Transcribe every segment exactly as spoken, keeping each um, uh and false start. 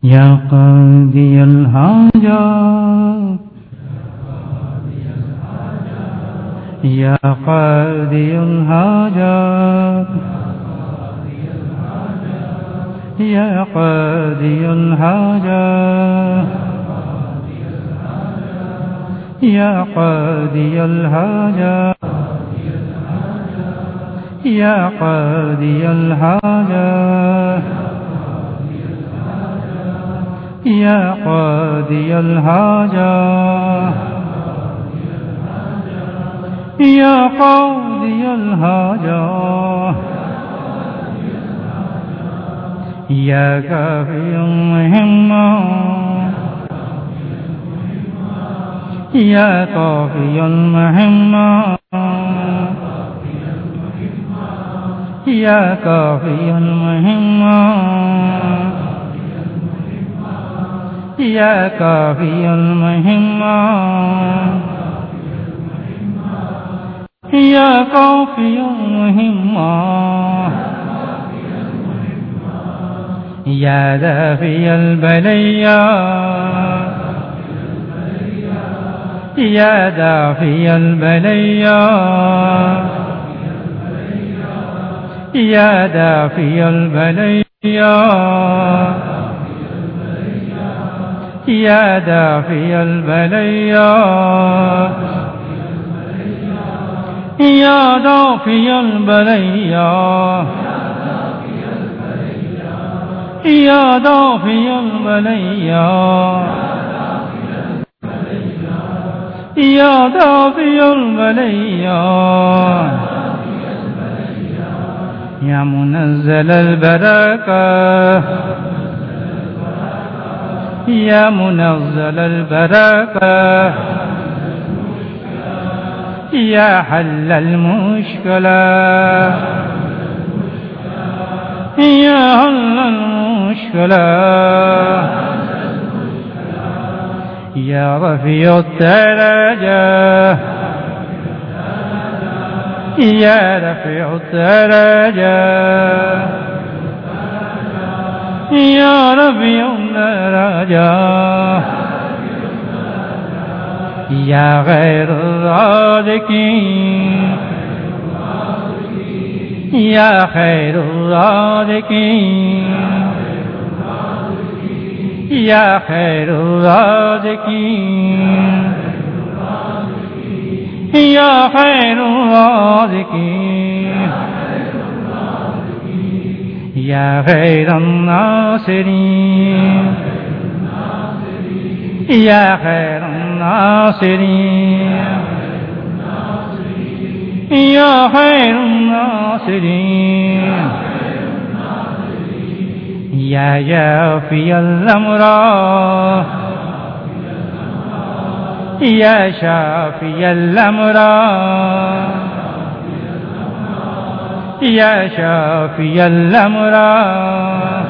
يا قاضي الحاجات يا قاضي الحاجات يا قاضي الحاجات يا قاضي الحاجات يا قاضي الحاجات يا قاضي الحاجات يا قاضي الحاجات يا كافي المهمة يا كافي المهمة يا كافي المهمة يا كافي المهمة يا كافي المهمة يا دافي البلية يا دافي البلية يا دافي البلية يا دافي البلية يا دافي البلية يا دافي البلية يا دافي البلية يا منزل البركة يا منزل البركة يا حل المشكلة يا حل المشكلة يا رفيع الدرجة يا رفيع الدرجة يا رفيع الدرجة يا غير الرازقين يا خير الرازقين يا خير الرازقين يا خير الرازقين يا خير الناصرين يا خير الناصرين يا خير الناصرين يا جافي الأمراض يا شافي الأمراض يا شافي الأمراض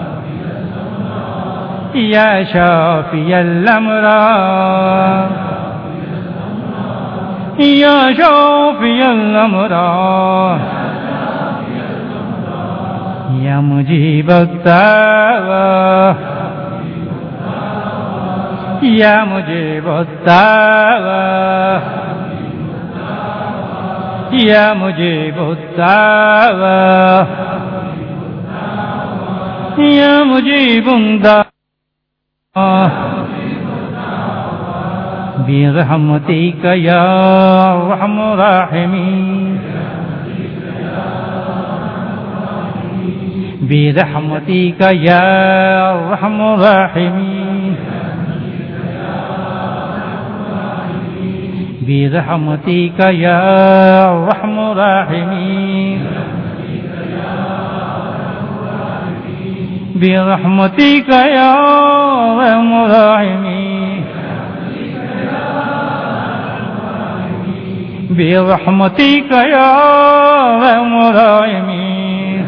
يا شافي الأمراض يا شافي الأمراض يا مجيب الدعوة يا مجيب الدعوة يا مجيب الدعوة يا مجيب الدعوة برحمتك يا أرحم الراحمين برحمتك يا أرحم الراحمين برحمتك يا أرحم الراحمين برحمتك يا أرحم الراحمين برحمتك يا أرحم الراحمين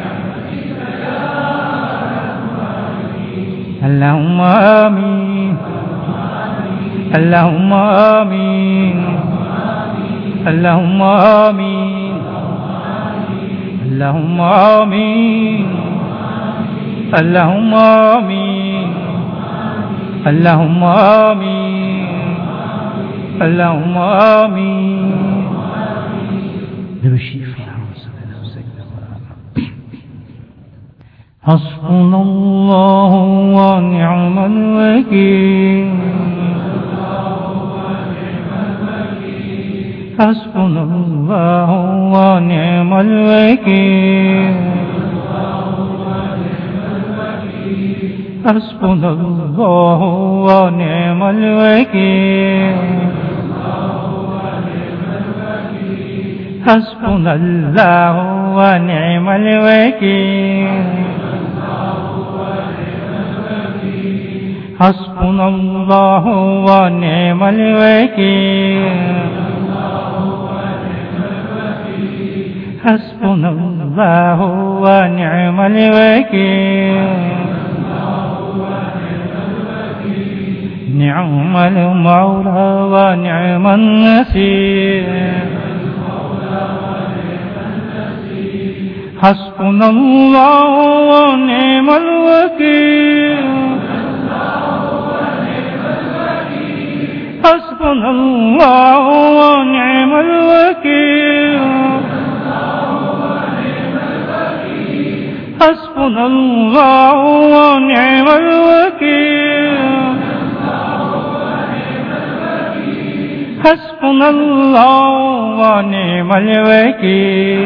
اللهم آمين اللهم آمين اللهم آمين اللهم آمين اللهم آمين اللهم آمين اللهم آمين حسبنا الله ونعم الوكيل حسبنا الله ونعم الوكيل حسبنا الله ونعم الوكيل حسبنا الله ونعم الوكيل حسبنا الله ونعم الوكيل حسبنا الله ونعم الوكيل نعم المولى ونعم النصير حسبنا الله ونعم الوكيل حسبنا الله ونعم الوكيل حسبنا الله ونعم الوكيل حسبنا الله ونعم الوكيل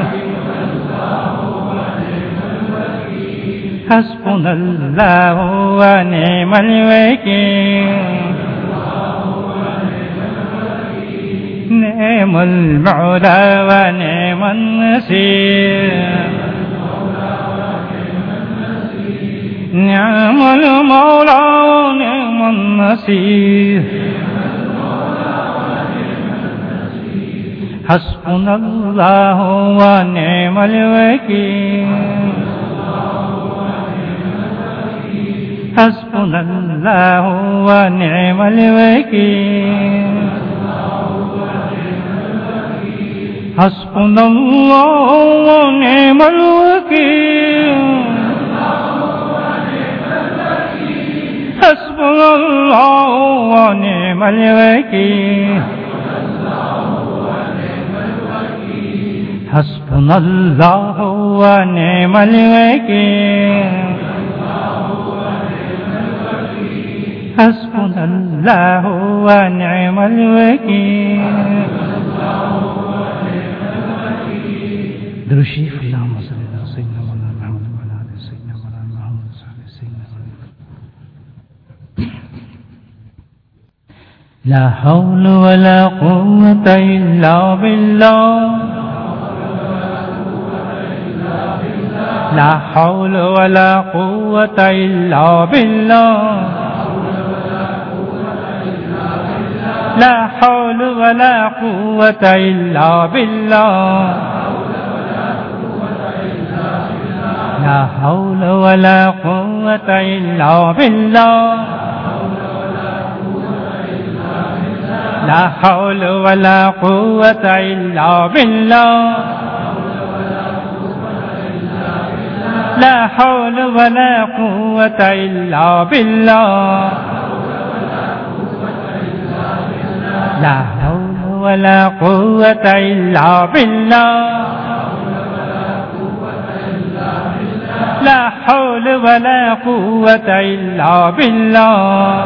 حسبنا الله ونعم الوكيل نعم المولى ونعم النصير نعم المولى ونعم النصير حسبنا الله ونعم الوكيل حسبنا الله ونعم الوكيل حسبنا الله ونعم الوكيل حسبنا الله ونعم الوكيل حسبنا الله ونعم الوكيل حسبنا الله ونعم الوكيل درود شریف اللهم صل على سيدنا مولانا محمد وعلى آل سيدنا مولانا محمد وصحبه سيدنا مولانا لا حول ولا قوة إلا بالله لا حول ولا قوة إلا بالله لا حول ولا قوة إلا بالله لا حول ولا قوة إلا بالله لا حول ولا قوة إلا بالله لا حول ولا قوة إلا بالله لا حول ولا قوة إلا بالله لا حول ولا قوة إلا بالله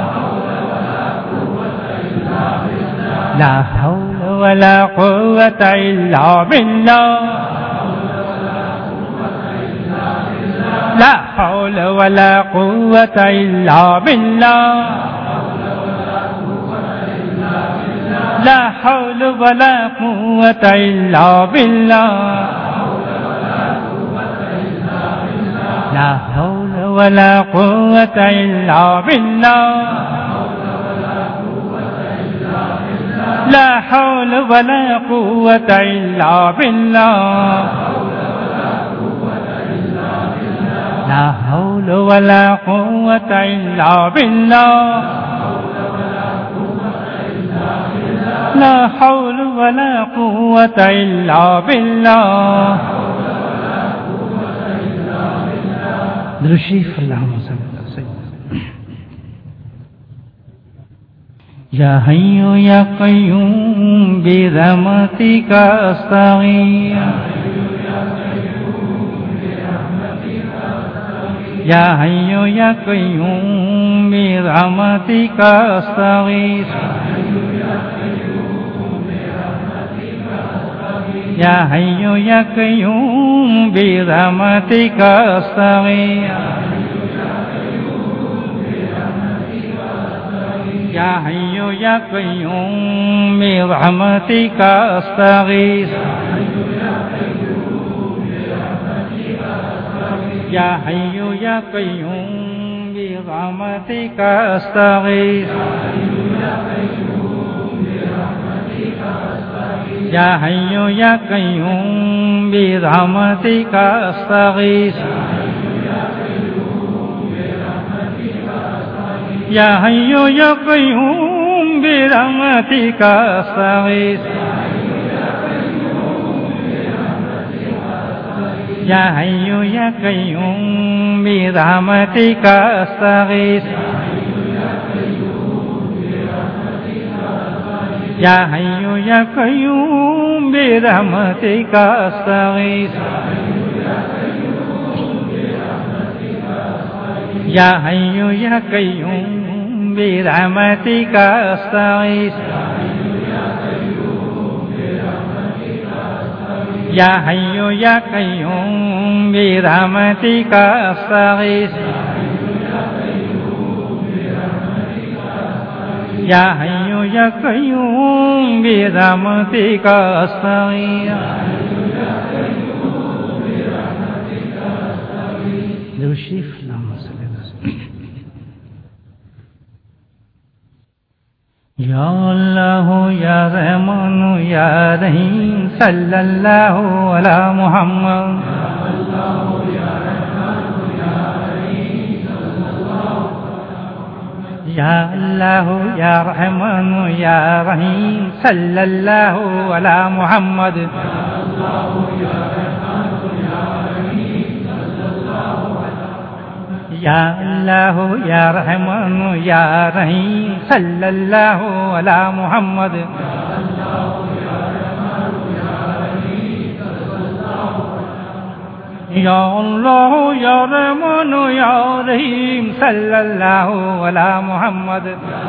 لا حول ولا قوة إلا بالله لا حول ولا قوة إلا بالله لا حول ولا قوة إلا بالله لا حول ولا قوة إلا بالله لا حول ولا قوة إلا بالله لا حول ولا قوة إلا بالله لا حول ولا قوة إلا بالله درود شریف اللهم صل على سيدنا या हय्यु या क़य्यूम बिरहमतिका अस्तगीथ या हय्यु या क़य्यूम बिरहमतिका अस्तगीथ या हय्यु या क़य्यूम बिरहमतिका अस्तगीथ या हय्यु या क़य्यूम बिरहमतिका अस्तगीथ या हय्यु या क़य्यूम बिरहमतिका अस्तगीथ या हय्यु या क़य्यूम बिरहमतिका अस्तगीथ या हय्यु या क़य्यूम बिरहमतिका अस्तगीथ या हय्यु या क़य्यूम बिरहमतिका अस्तगीथ या हय्यु या क़य्यूम बिरहमतिका अस्तगीथ या हय्यु या क़य्यूम बिरहमतिका अस्तगीथ या हय्यु या क़य्यूम बिरहमतिका अस्तगीथ या हय्यु या क़य्यूम बिरहमतिका अस्तगीथ दुरूद या अल्लाह या रहमान या रहीम सल्लल्लाहु अला मुहम्मद या अल्लाह या रहमान या रहीम सल्लल्लाहु अला मुहम्मद या अल्लाह या रहमान या रहीम सल्लल्लाहु अला मुहम्मद या अल्लाह या रहमान या रहीम सल्लल्लाहु अला मुहम्मद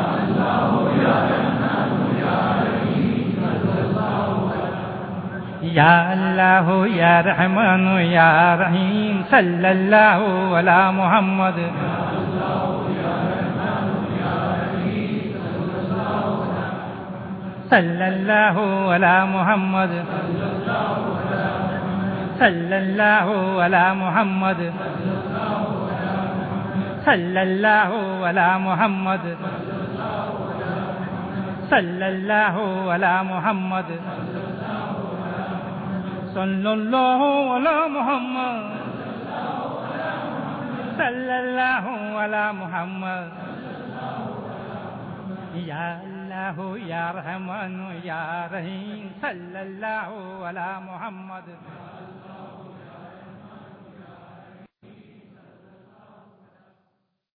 या अल्लाह या रहमान या रहीम सल्लल्लाहु अला मुहम्मद सल्लल्लाहु अला मुहम्मद सल्लल्लाहु अला मुहम्मद सल्लल्लाहु अला मुहम्मद सल्लल्लाहु अला मुहम्मद सल्लल्लाहु अला मुहम्मद सल्लल्लाहु अला मुहम्मद या अल्लाह या रहमान या रहीम सल्लल्लाहु अला मुहम्मद।